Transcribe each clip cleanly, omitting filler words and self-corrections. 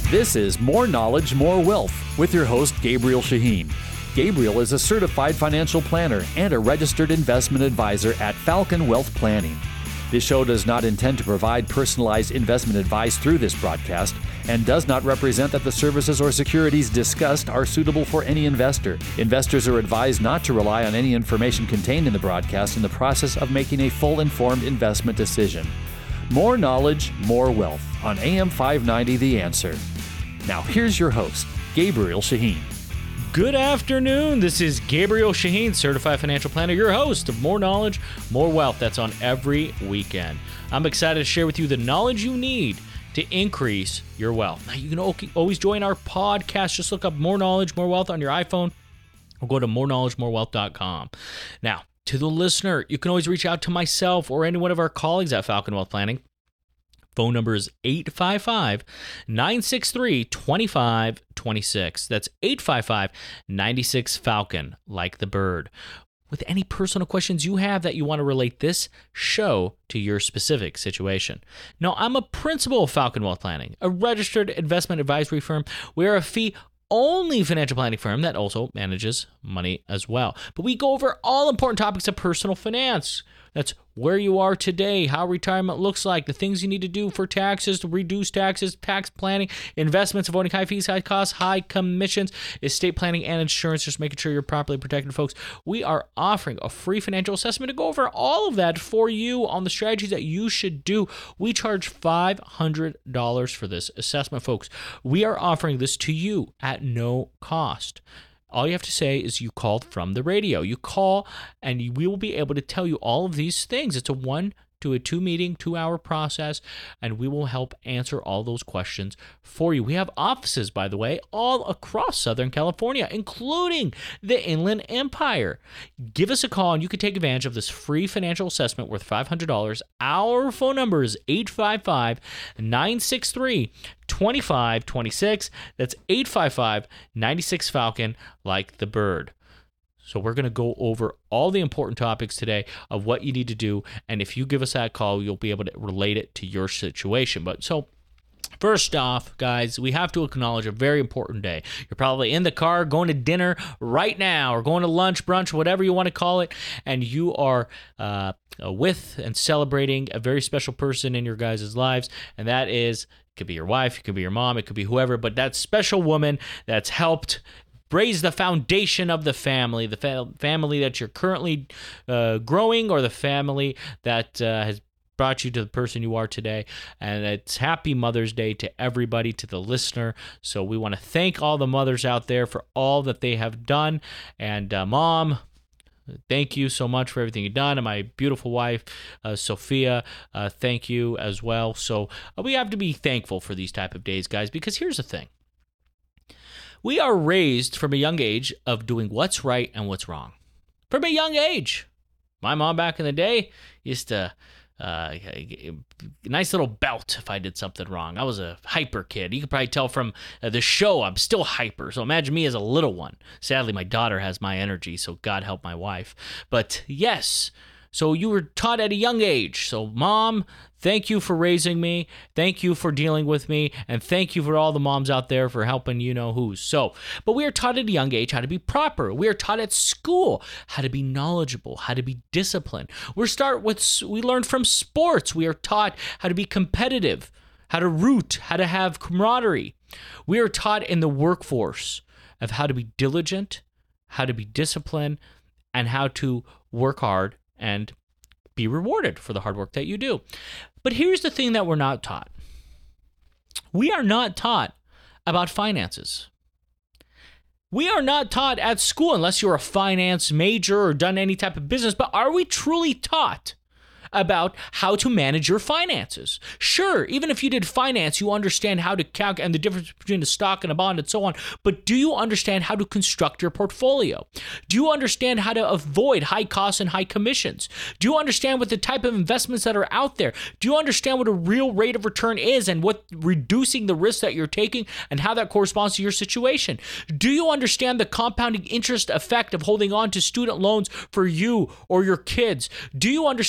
This is More Knowledge, More Wealth with your host, Gabriel Shaheen. Gabriel is a certified financial planner and a registered investment advisor at Falcon Wealth Planning. This show does not intend to provide personalized investment advice through this broadcast and does not represent that the services or securities discussed are suitable for any investor. Investors are advised not to rely on any information contained in the broadcast in the process of making a full informed investment decision. More knowledge, more wealth on AM 590 The Answer. Now here's your host, Gabriel Shaheen. Good afternoon. This is Gabriel Shaheen, certified financial planner, your host of More Knowledge, More Wealth. That's on every weekend. I'm excited to share with you the knowledge you need to increase your wealth. Now, you can always join our podcast. Just look up More Knowledge, More Wealth on your iPhone or go to moreknowledgemorewealth.com. Now, to the listener, you can always reach out to myself or any one of our colleagues at Falcon Wealth Planning. Phone number is 855-963-2526. That's 855-96-FALCON, like the bird. With any personal questions you have that you want to relate this show to your specific situation. Now, I'm a principal of Falcon Wealth Planning, a registered investment advisory firm. We are a fee-only financial planning firm that also manages money as well. But we go over all important topics of personal finance. That's where you are today, how retirement looks like, the things you need to do for taxes, to reduce taxes, tax planning, investments, avoiding high fees, high costs, high commissions, estate planning, and insurance, just making sure you're properly protected, folks. We are offering a free financial assessment to go over all of that for you on the strategies that you should do. We charge $500 for this assessment, folks. We are offering this to you at no cost. All you have to say is you called from the radio. You call and we will be able to tell you all of these things. It's a 1 to a 2 meeting, 2-hour process, and we will help answer all those questions for you. We have offices, by the way, all across Southern California, including the Inland Empire. Give us a call and you can take advantage of this free financial assessment worth $500. Our phone number is 855-963-2526. That's 855-96-FALCON, like the bird. So we're going to go over all the important topics today of what you need to do. And if you give us that call, you'll be able to relate it to your situation. But so first off, guys, we have to acknowledge a very important day. You're probably in the car going to dinner right now or going to lunch, brunch, whatever you want to call it. And you are with and celebrating a very special person in your guys' lives. And that is, it could be your wife, it could be your mom, it could be whoever. But that special woman that's helped raise the foundation of the family, family that you're currently growing, or the family that has brought you to the person you are today. And it's happy Mother's Day to everybody, to the listener. So we want to thank all the mothers out there for all that they have done. And Mom, thank you so much for everything you've done. And my beautiful wife, Sophia, thank you as well. So we have to be thankful for these type of days, guys, because here's the thing. We are raised from a young age of doing what's right and what's wrong. From a young age. My mom back in the day used to, a nice little belt if I did something wrong. I was a hyper kid. You could probably tell from the show I'm still hyper. So imagine me as a little one. Sadly, my daughter has my energy, so God help my wife. But yes, so you were taught at a young age. So Mom, thank you for raising me. Thank you for dealing with me. And thank you for all the moms out there for helping you know who. So, but we are taught at a young age how to be proper. We are taught at school how to be knowledgeable, how to be disciplined. We learn from sports. We are taught how to be competitive, how to root, how to have camaraderie. We are taught in the workforce of how to be diligent, how to be disciplined, and how to work hard and be rewarded for the hard work that you do. But here's the thing that we're not taught. We are not taught about finances. We are not taught at school, unless you're a finance major or done any type of business, but are we truly taught about how to manage your finances? Sure, even if you did finance, you understand how to calculate and the difference between a stock and a bond and so on, but do you understand how to construct your portfolio? Do you understand how to avoid high costs and high commissions? Do you understand what the type of investments that are out there? Do you understand what a real rate of return is and what reducing the risk that you're taking and how that corresponds to your situation? Do you understand the compounding interest effect of holding on to student loans for you or your kids? Do you understand all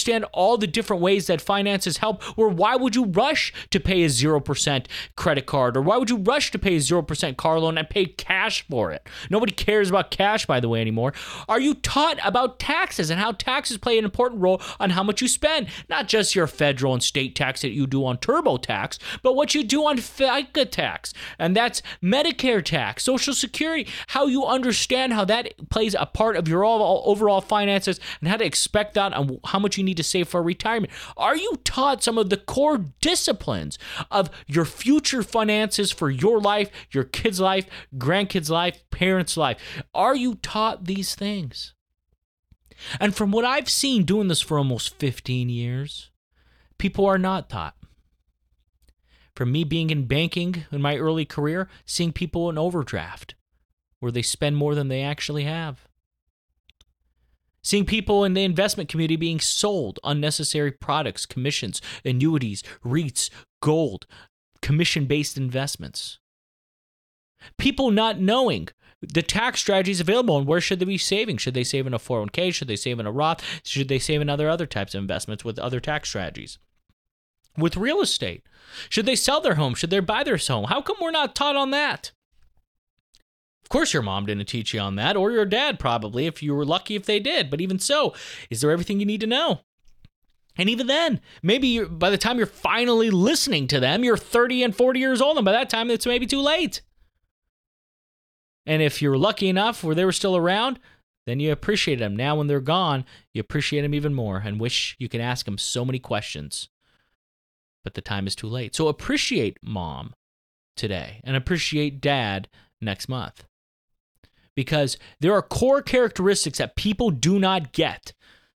all the different ways that finances help, or why would you rush to pay a 0% credit card, or why would you rush to pay a 0% car loan and pay cash for it? Nobody cares about cash, by the way, anymore. Are you taught about taxes and how taxes play an important role on how much you spend? Not just your federal and state tax that you do on TurboTax, but what you do on FICA tax, and that's Medicare tax, Social Security, how you understand how that plays a part of your overall finances and how to expect that and how much you need to save for retirement. Are you taught some of the core disciplines of your future finances for your life, your kids' life, grandkids' life, parents' life? Are you taught these things? And from what I've seen doing this for almost 15 years, people are not taught. From me being in banking in my early career, seeing people in overdraft where they spend more than they actually have. Seeing people in the investment community being sold unnecessary products, commissions, annuities, REITs, gold, commission-based investments. People not knowing the tax strategies available and where should they be saving. Should they save in a 401k? Should they save in a Roth? Should they save in other types of investments with other tax strategies? With real estate, should they sell their home? Should they buy their home? How come we're not taught on that? Of course, your mom didn't teach you on that, or your dad probably, if you were lucky if they did. But even so, is there everything you need to know? And even then, maybe by the time you're finally listening to them, you're 30 and 40 years old, and by that time, it's maybe too late. And if you're lucky enough where they were still around, then you appreciate them. Now when they're gone, you appreciate them even more and wish you could ask them so many questions. But the time is too late. So appreciate mom today and appreciate dad next month. Because there are core characteristics that people do not get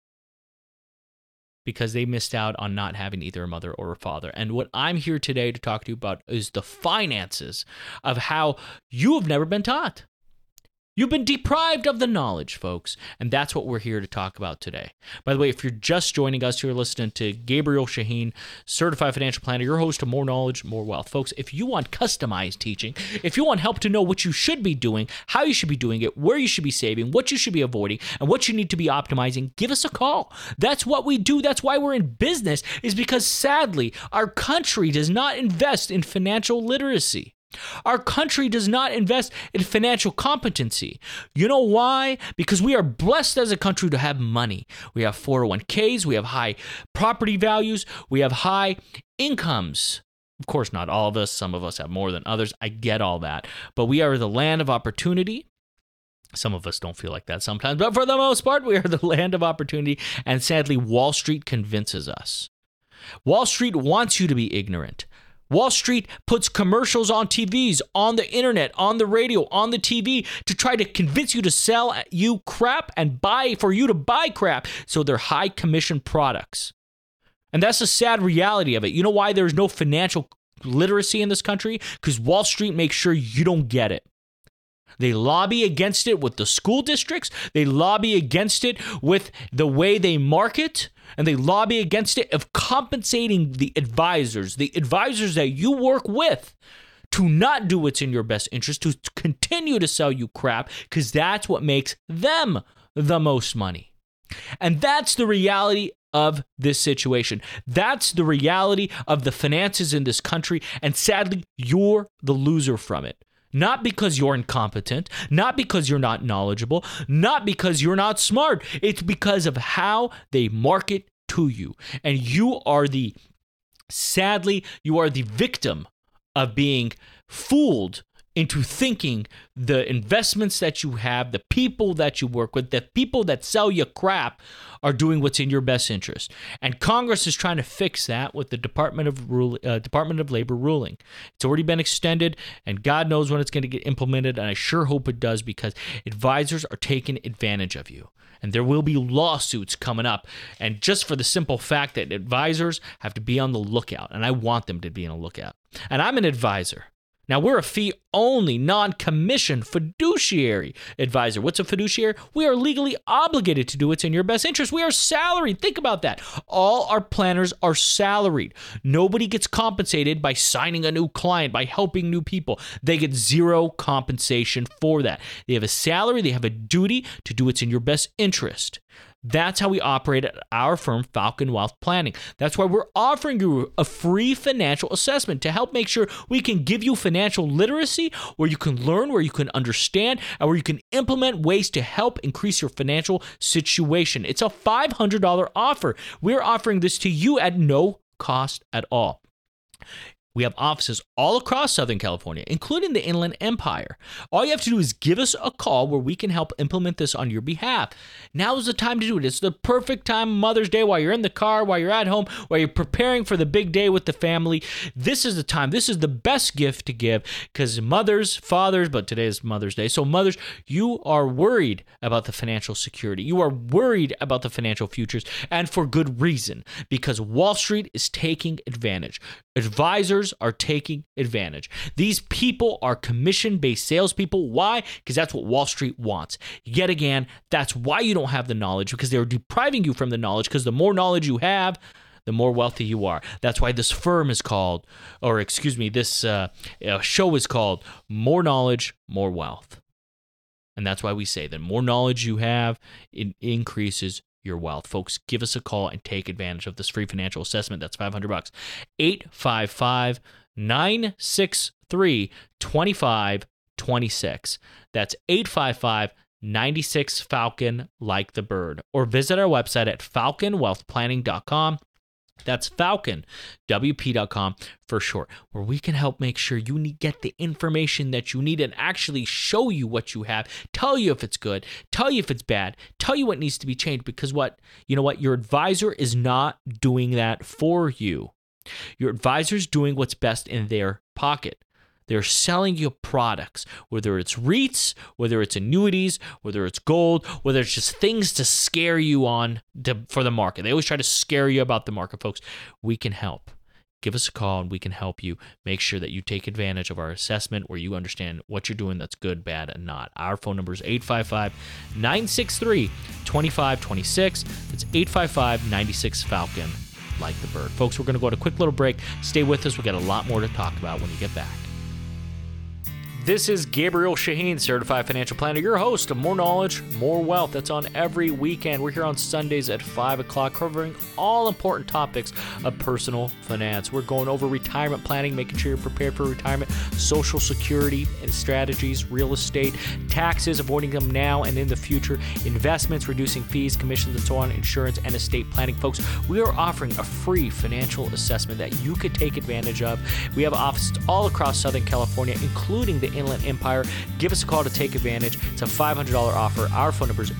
because they missed out on not having either a mother or a father. And what I'm here today to talk to you about is the finances of how you have never been taught. You've been deprived of the knowledge, folks, and that's what we're here to talk about today. By the way, if you're just joining us, you're listening to Gabriel Shaheen, Certified Financial Planner, your host of More Knowledge, More Wealth. Folks, if you want customized teaching, if you want help to know what you should be doing, how you should be doing it, where you should be saving, what you should be avoiding, and what you need to be optimizing, give us a call. That's what we do. That's why we're in business, is because sadly, our country does not invest in financial literacy. Our country does not invest in financial competency. You know why? Because we are blessed as a country to have money. We have 401ks, we have high property values, we have high incomes. Of course, not all of us. Some of us have more than others. I get all that. But we are the land of opportunity. Some of us don't feel like that sometimes. But for the most part, we are the land of opportunity. And sadly, Wall Street convinces us. Wall Street wants you to be ignorant. Wall Street puts commercials on TVs, on the internet, on the radio, on the TV to try to convince you to sell you crap and buy for you to buy crap. So they're high commission products. And that's the sad reality of it. You know why there's no financial literacy in this country? Because Wall Street makes sure you don't get it. They lobby against it with the school districts. They lobby against it with the way they market. And they lobby against it of compensating the advisors that you work with to not do what's in your best interest, to continue to sell you crap, because that's what makes them the most money. And that's the reality of this situation. That's the reality of the finances in this country. And sadly, you're the loser from it. Not because you're incompetent, not because you're not knowledgeable, not because you're not smart. It's because of how they market to you. And sadly, you are the victim of being fooled into thinking the investments that you have, the people that you work with, the people that sell you crap are doing what's in your best interest. And Congress is trying to fix that with the Department of Labor ruling. It's already been extended, and God knows when it's going to get implemented, and I sure hope it does, because advisors are taking advantage of you. And there will be lawsuits coming up. And just for the simple fact that advisors have to be on the lookout, and I want them to be on the lookout. And I'm an advisor. Now, we're a fee-only, non-commissioned fiduciary advisor. What's a fiduciary? We are legally obligated to do what's in your best interest. We are salaried. Think about that. All our planners are salaried. Nobody gets compensated by signing a new client, by helping new people. They get zero compensation for that. They have a salary. They have a duty to do what's in your best interest. That's how we operate at our firm, Falcon Wealth Planning. That's why we're offering you a free financial assessment to help make sure we can give you financial literacy, where you can learn, where you can understand, and where you can implement ways to help increase your financial situation. It's a $500 offer. We're offering this to you at no cost at all. We have offices all across Southern California, including the Inland Empire. All you have to do is give us a call where we can help implement this on your behalf. Now is the time to do it. It's the perfect time, Mother's Day, while you're in the car, while you're at home, while you're preparing for the big day with the family. This is the time. This is the best gift to give, because mothers, fathers, but today is Mother's Day. So mothers, you are worried about the financial security. You are worried about the financial futures, and for good reason, because Wall Street is taking advantage. Advisors are taking advantage. These people are commission-based salespeople. Why? Because that's what Wall Street wants. Yet again, that's why you don't have the knowledge, because they're depriving you from the knowledge, because the more knowledge you have, the more wealthy you are. That's why this firm is called, this show is called More Knowledge, More Wealth. And that's why we say that more knowledge you have, it increases your wealth. Folks, give us a call and take advantage of this free financial assessment. That's $500. 855-963-2526. That's 855-96-FALCON, like the bird. Or visit our website at falconwealthplanning.com. That's falconwp.com for short, where we can help make sure you get the information that you need and actually show you what you have, tell you if it's good, tell you if it's bad, tell you what needs to be changed, because your advisor is not doing that for you. Your advisor is doing what's best in their pocket. They're selling you products, whether it's REITs, whether it's annuities, whether it's gold, whether it's just things to scare you for the market. They always try to scare you about the market, folks. We can help. Give us a call and we can help you make sure that you take advantage of our assessment, where you understand what you're doing that's good, bad, and not. Our phone number is 855-963-2526. That's 855-96-FALCON, like the bird. Folks, we're going to go to a quick little break. Stay with us. We've got a lot more to talk about when you get back. This is Gabriel Shaheen, Certified Financial Planner, your host of More Knowledge, More Wealth. That's on every weekend. We're here on Sundays at 5 o'clock, covering all important topics of personal finance. We're going over retirement planning, making sure you're prepared for retirement, Social Security and strategies, real estate, taxes, avoiding them now and in the future, investments, reducing fees, commissions, and so on, insurance, and estate planning. Folks, we are offering a free financial assessment that you could take advantage of. We have offices all across Southern California, including the Inland Empire. Give us a call to take advantage. It's a $500 offer. Our phone number is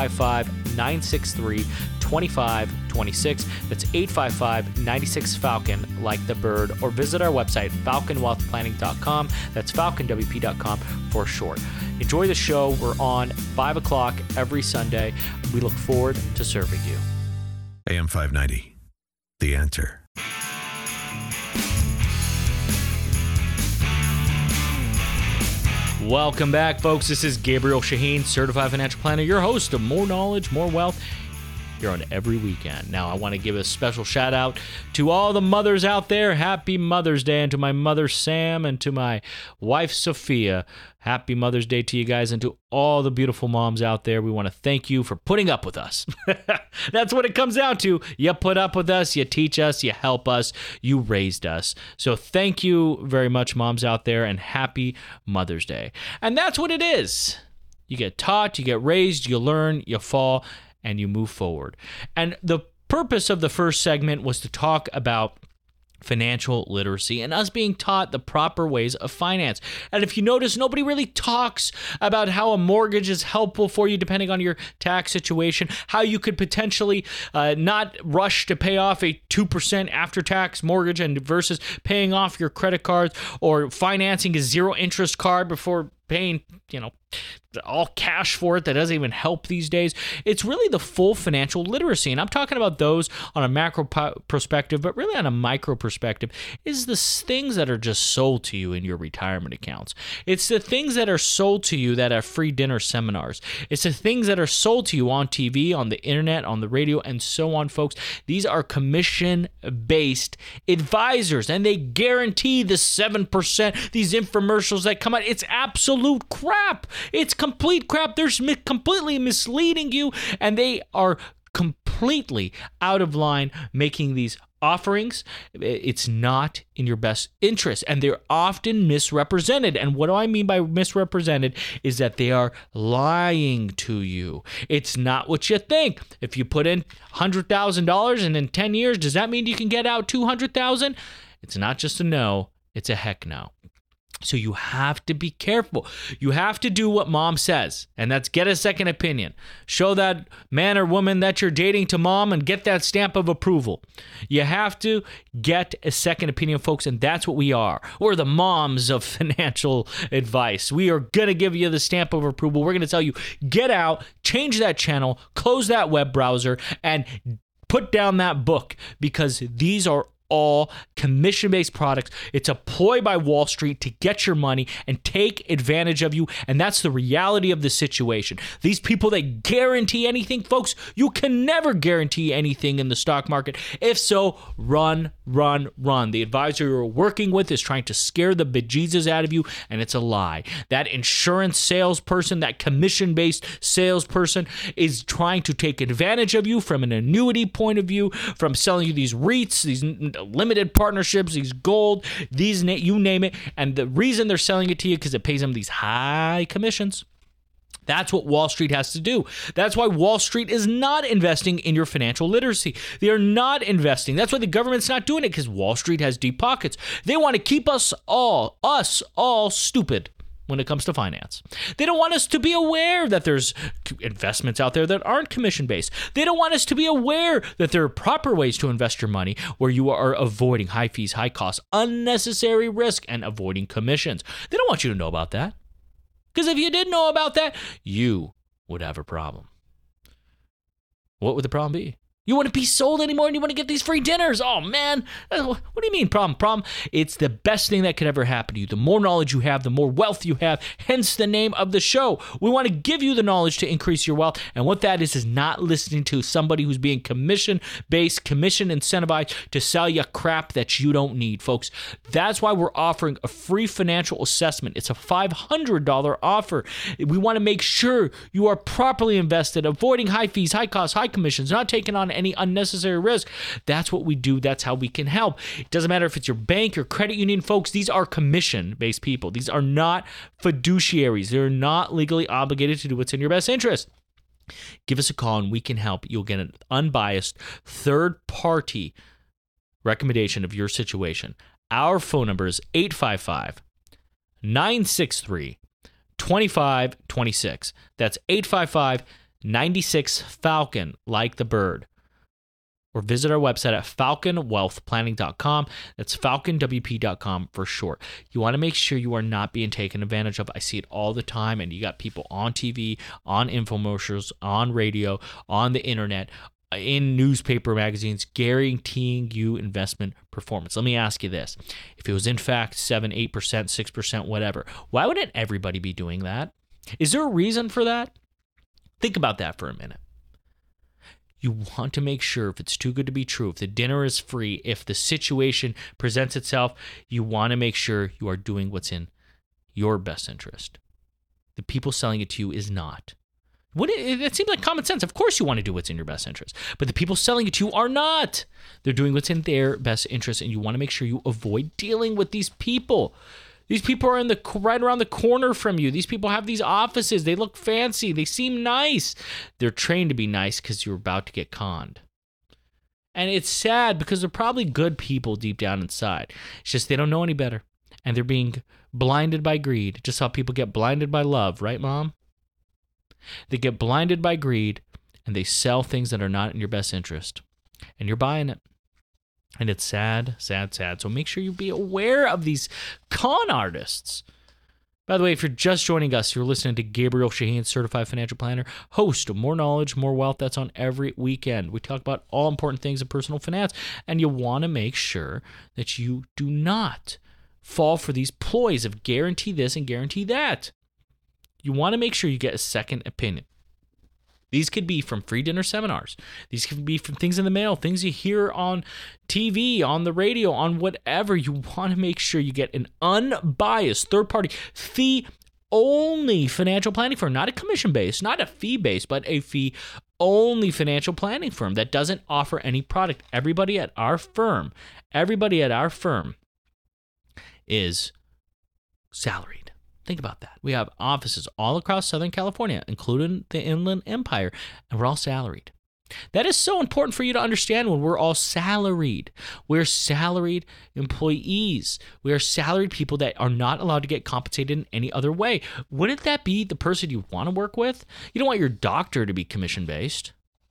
855-963-2526. That's 855-96-FALCON, like the bird. Or visit our website, falconwealthplanning.com. That's falconwp.com for short. Enjoy the show. We're on 5 o'clock every Sunday. We look forward to serving you. AM 590, The Answer. Welcome back, folks. This is Gabriel Shaheen, Certified Financial Planner, your host of More Knowledge, More Wealth, here on every weekend. Now, I want to give a special shout out to all the mothers out there. Happy Mother's Day, and to my mother, Sam, and to my wife, Sophia. Happy Mother's Day to you guys, and to all the beautiful moms out there. We want to thank you for putting up with us. That's what it comes down to. You put up with us, you teach us, you help us, you raised us. So thank you very much, moms out there, and happy Mother's Day. And that's what it is. You get taught, you get raised, you learn, you fall, and you move forward. And the purpose of the first segment was to talk about financial literacy and us being taught the proper ways of finance. And if you notice, nobody really talks about how a mortgage is helpful for you depending on your tax situation, how you could potentially not rush to pay off a 2% after-tax mortgage and versus paying off your credit cards, or financing a zero-interest card before paying, all cash for it. That doesn't even help these days. It's really the full financial literacy. And I'm talking about those on a macro perspective, but really on a micro perspective is the things that are just sold to you in your retirement accounts. It's the things that are sold to you that are free dinner seminars. It's the things that are sold to you on TV, on the internet, on the radio, and so on, folks. These are commission-based advisors, and they guarantee the 7%. These infomercials that come out, it's absolute crap. It's complete crap. They're completely misleading you, and they are completely out of line making these offerings. It's not in your best interest, and they're often misrepresented. And what do I mean by misrepresented is that they are lying to you. It's not what you think. If you put in $100,000 and in 10 years, does that mean you can get out $200,000? It's not just a no, it's a heck no. So you have to be careful. You have to do what mom says, and that's get a second opinion. Show that man or woman that you're dating to mom and get that stamp of approval. You have to get a second opinion, folks, and that's what we are. We're the moms of financial advice. We are going to give you the stamp of approval. We're going to tell you, get out, change that channel, close that web browser, and put down that book, because these are all commission-based products. It's a ploy by Wall Street to get your money and take advantage of you, and that's the reality of the situation. These people that guarantee anything, folks, you can never guarantee anything in the stock market. If so, run. The advisor you're working with is trying to scare the bejesus out of you, and it's a lie. That insurance salesperson, that commission-based salesperson is trying to take advantage of you from an annuity point of view, from selling you these REITs, these limited partnerships, these gold, these, you name it. And the reason they're selling it to you because it pays them these high commissions. That's what Wall Street has to do. That's why Wall Street is not investing in your financial literacy. They are not investing. That's why the government's not doing it, because Wall Street has deep pockets. They want to keep us all stupid when it comes to finance. They don't want us to be aware that there's investments out there that aren't commission-based. They don't want us to be aware that there are proper ways to invest your money where you are avoiding high fees, high costs, unnecessary risk, and avoiding commissions. They don't want you to know about that. Because if you did know about that, you would have a problem. What would the problem be? You wouldn't be sold anymore and you want to get these free dinners. Oh, man. What do you mean problem? It's the best thing that could ever happen to you. The more knowledge you have, the more wealth you have, hence the name of the show. We want to give you the knowledge to increase your wealth. And what that is not listening to somebody who's being commission-based, commission incentivized to sell you crap that you don't need, folks. That's why we're offering a free financial assessment. It's a $500 offer. We want to make sure you are properly invested, avoiding high fees, high costs, high commissions, not taking on any unnecessary risk. That's what we do. That's how we can help. It doesn't matter if it's your bank, your credit union, folks. These are commission-based people. These are not fiduciaries. They're not legally obligated to do what's in your best interest. Give us a call and we can help. You'll get an unbiased third-party recommendation of your situation. Our phone number is 855-963-2526. That's 855-96-FALCON, like the bird. Or visit our website at falconwealthplanning.com. That's falconwp.com for short. You want to make sure you are not being taken advantage of. I see it all the time, and you got people on TV, on infomercials, on radio, on the internet, in newspaper magazines, guaranteeing you investment performance. Let me ask you this. If it was in fact 7, 8%, 6%, whatever, why wouldn't everybody be doing that? Is there a reason for that? Think about that for a minute. You want to make sure, if it's too good to be true, if the dinner is free, if the situation presents itself, you want to make sure you are doing what's in your best interest. The people selling it to you is not. It seems like common sense. Of course you want to do what's in your best interest. But the people selling it to you are not. They're doing what's in their best interest, and you want to make sure you avoid dealing with these people. These people are right around the corner from you. These people have these offices. They look fancy. They seem nice. They're trained to be nice because you're about to get conned. And it's sad because they're probably good people deep down inside. It's just they don't know any better. And they're being blinded by greed. Just how people get blinded by love, right, Mom? They get blinded by greed and they sell things that are not in your best interest. And you're buying it. And it's sad, sad, sad. So make sure you be aware of these con artists. By the way, if you're just joining us, you're listening to Gabriel Shaheen, Certified Financial Planner, host of More Knowledge, More Wealth. That's on every weekend. We talk about all important things in personal finance, and you want to make sure that you do not fall for these ploys of guarantee this and guarantee that. You want to make sure you get a second opinion. These could be from free dinner seminars. These could be from things in the mail, things you hear on TV, on the radio, on whatever. You want to make sure you get an unbiased third-party fee-only financial planning firm, not a commission-based, not a fee-based, but a fee only financial planning firm that doesn't offer any product. Everybody at our firm is salaried. Think about that. We have offices all across Southern California, including the Inland Empire, and we're all salaried. That is so important for you to understand when we're all salaried. We're salaried employees. We are salaried people that are not allowed to get compensated in any other way. Wouldn't that be the person you want to work with? You don't want your doctor to be commission-based.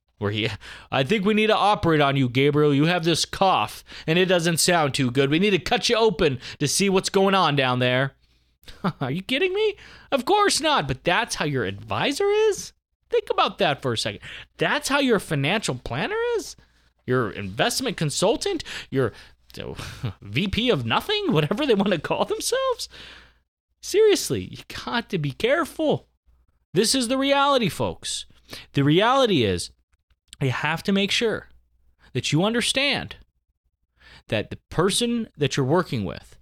I think we need to operate on you, Gabriel. You have this cough, and it doesn't sound too good. We need to cut you open to see what's going on down there. Are you kidding me? Of course not, but that's how your advisor is? Think about that for a second. That's how your financial planner is? Your investment consultant? Your VP of nothing? Whatever they want to call themselves? Seriously, you got to be careful. This is the reality, folks. The reality is you have to make sure that you understand that the person that you're working with,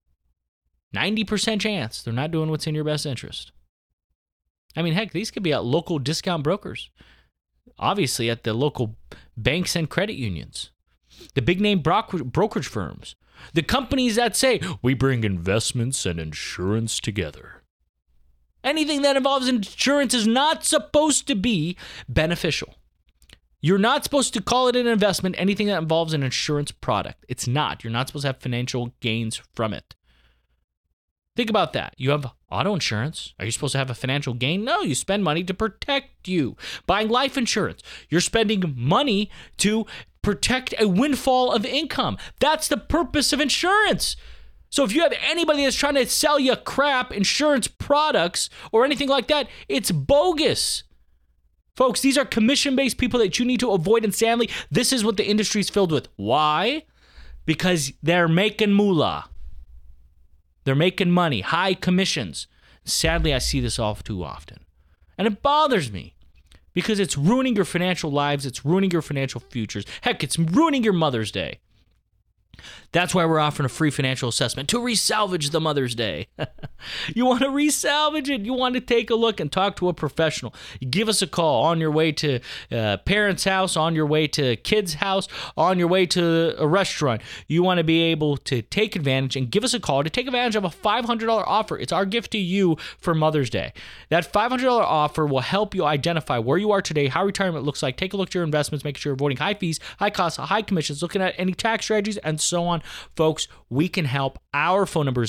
90% chance they're not doing what's in your best interest. I mean, heck, these could be at local discount brokers, obviously at the local banks and credit unions, the big name brokerage firms, the companies that say, we bring investments and insurance together. Anything that involves insurance is not supposed to be beneficial. You're not supposed to call it an investment, anything that involves an insurance product. It's not. You're not supposed to have financial gains from it. Think about that. You have auto insurance. Are you supposed to have a financial gain? No, you spend money to protect you. Buying life insurance, you're spending money to protect a windfall of income. That's the purpose of insurance. So if you have anybody that's trying to sell you crap insurance products or anything like that, it's bogus. Folks, these are commission-based people that you need to avoid, and sadly, this is what the industry is filled with. Why? Because they're making moolah. They're making money, high commissions. Sadly, I see this all too often. And it bothers me because it's ruining your financial lives. It's ruining your financial futures. Heck, it's ruining your Mother's Day. That's why we're offering a free financial assessment to resalvage the Mother's Day. You want to resalvage it. You want to take a look and talk to a professional. You give us a call on your way to parents' house, on your way to kids' house, on your way to a restaurant. You want to be able to take advantage and give us a call to take advantage of a $500 offer. It's our gift to you for Mother's Day. That $500 offer will help you identify where you are today, how retirement looks like, take a look at your investments, making sure you're avoiding high fees, high costs, high commissions, looking at any tax strategies, and so on. Folks, we can help. Our phone number is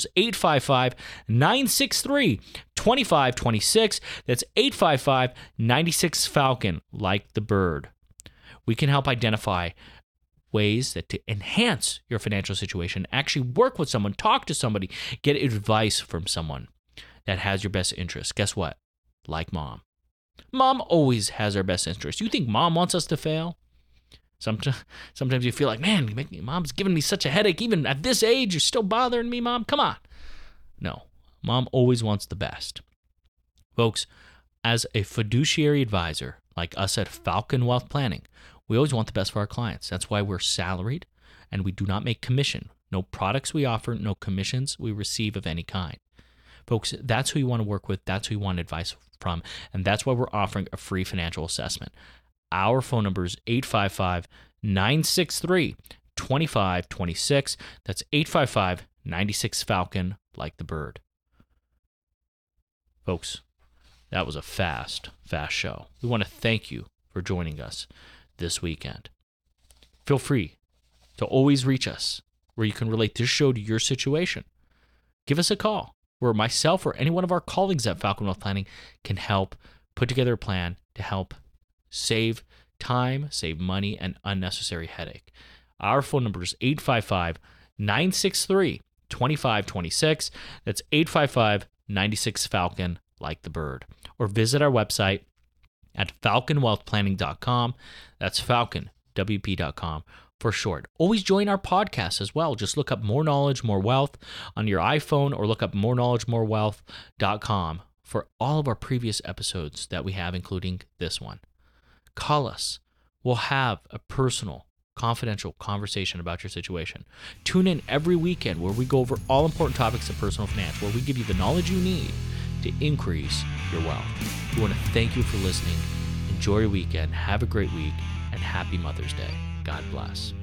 855-963-2526. That's 855-96-FALCON, like the bird. We can help identify ways that to enhance your financial situation, actually work with someone, talk to somebody, get advice from someone that has your best interest. Guess what? Like mom. Mom always has our best interest. You think mom wants us to fail? Sometimes you feel like, man, mom's giving me such a headache. Even at this age, you're still bothering me, mom. Come on. No, mom always wants the best. Folks, as a fiduciary advisor, like us at Falcon Wealth Planning, we always want the best for our clients. That's why we're salaried and we do not make commission. No products we offer, no commissions we receive of any kind. Folks, that's who you want to work with. That's who you want advice from. And that's why we're offering a free financial assessment. Our phone number is 855-963-2526. That's 855-96-FALCON, like the bird. Folks, that was a fast show. We want to thank you for joining us this weekend. Feel free to always reach us where you can relate this show to your situation. Give us a call where myself or any one of our colleagues at Falcon Wealth Planning can help put together a plan to help save time, save money, and unnecessary headache. Our phone number is 855-963-2526. That's 855-96-FALCON, like the bird. Or visit our website at falconwealthplanning.com. That's falconwp.com for short. Always join our podcast as well. Just look up More Knowledge, More Wealth on your iPhone or look up moreknowledgemorewealth.com for all of our previous episodes that we have, including this one. Call us. We'll have a personal, confidential conversation about your situation. Tune in every weekend where we go over all important topics of personal finance, where we give you the knowledge you need to increase your wealth. We want to thank you for listening. Enjoy your weekend. Have a great week. And happy Mother's Day. God bless.